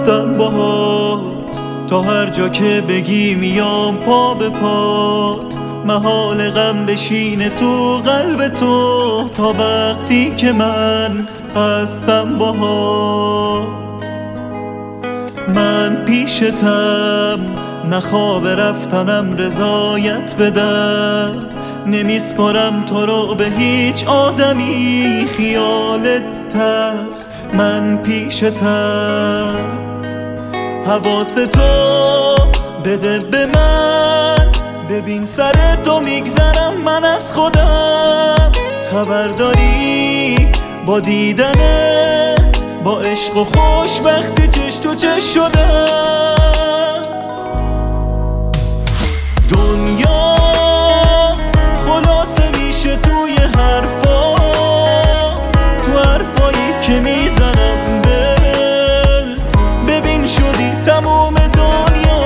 هستم باهات، تا هر جا که بگی میام پا به پات. محال غم بشینه تو قلب تو، تا وقتی که من هستم باهات. من پیشتم، نه خواب رفتنم رضایت بدم. نمیسپارم تو رو به هیچ آدمی، خیالت تخت من پیشتم. حواس تو بده به من، ببین سر تو میگذرم من از خودم. خبر داری با دیدنه، با عشق و خوشبختی چش تو چش شدم. دنیا خلاصه میشه توی حرفا، تو حرفایی که میزنم بل. ببین شدی تموم دنیا،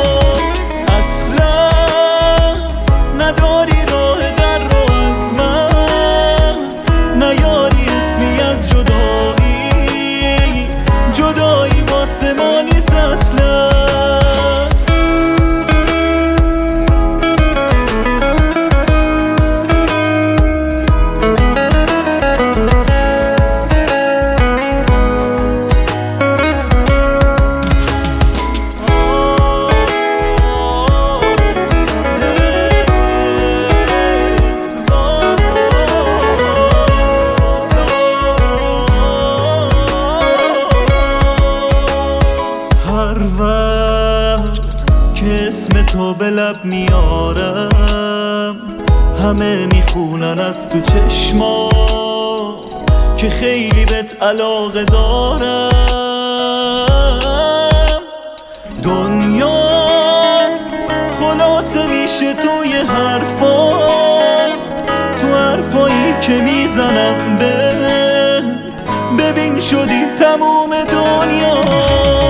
اصلا نداری راه در رو از من. نیاری اسمی از جدایی، جدایی واسه ما نیست اصلا. هر وقت که اسم تو به لب میارم، همه میخونن از تو چشما که خیلی بهت علاقه دارم. دنیا خلاصه میشه توی حرفا، تو حرفایی که میزنم بهت. ببین شدی تموم دنیا.